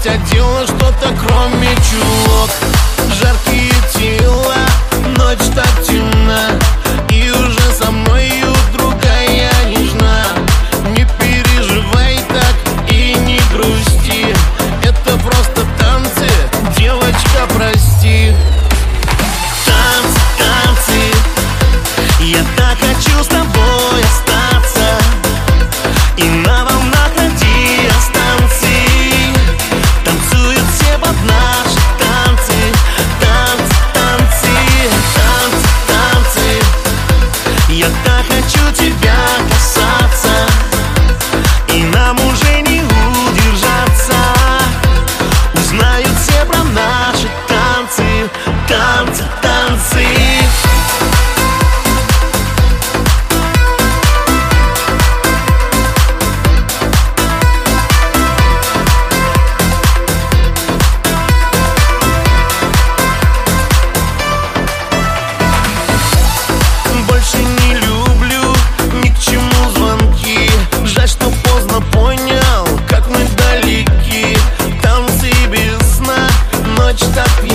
одела что-то кроме чулок. Жаркие тела, ночь так темна, и уже со мною другая нежна. Не переживай так и не грусти, это просто танцы, девочка, прости. Танцы, танцы, я так хочу с тобой остаться, и на волнах радиостанций танцуют все под наши танцы. Танцы, танцы, танцы, танцы, я так хочу тебя касаться, и нам уже не удержаться. Узнают все про наши танцы. Танцы, танцы. Больше не люблю ни к чему звонки. Жаль, что поздно понял, как мы далеки. Танцы без сна, ночь так